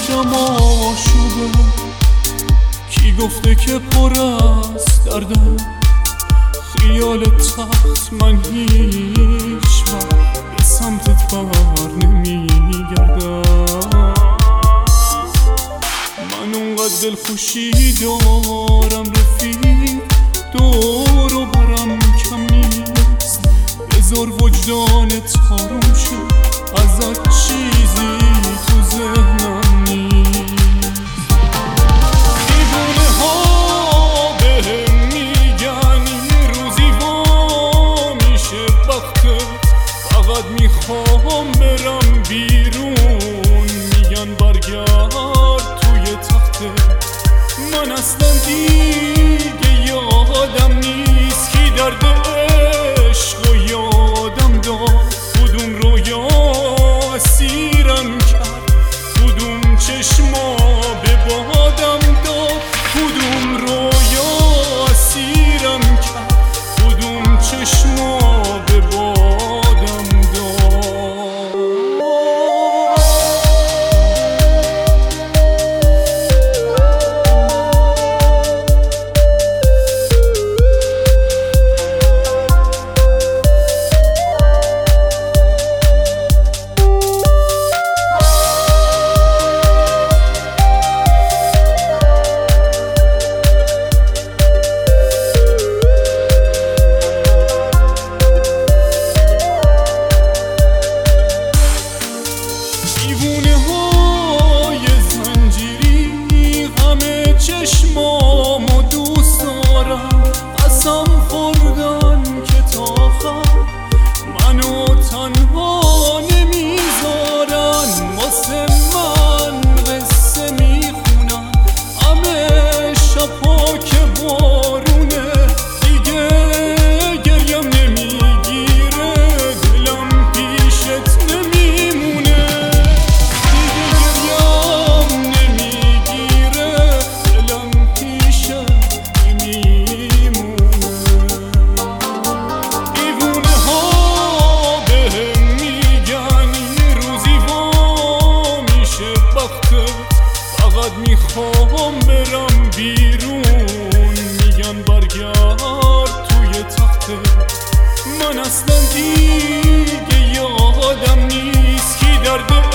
عشقم آشوبه، کی گفته که پر از دردم؟ خیال تخت من هیچ وقت به سمتت بر نمیگردم. من اونقدر دلخوشی دارم رفیق، دور و برم کم نیست، بذار وجدانت آروم شه، ازت چیزی تو ذهنم نیست. دیوونه ها بهم میگن یه روزی وا میشه بختت، فقط میخوام برم بیرون، میگن برگرد توی تختت. من اصلا دیگه یادم نیست کی درد عشق و یادم داد، کدوم رویا اسیرم کرد، کدوم چشما به بادم داد، کدوم رویا اسیرم کرد، کدوم چشما به بادم داد. دیوونه های زنجیری همه چشمامو دوست دارم، قسم خوردن که تا آخر منو تنها نمیذارن، واسه من قصه میخونن همه شبها که بارونه، دیگه گریم نمیگیره، دلم پیشت نمیمونه، فقط میخوام برم بیرون، میگن برگرد توی تختت. من اصلا دیگه یادم نیست کی درد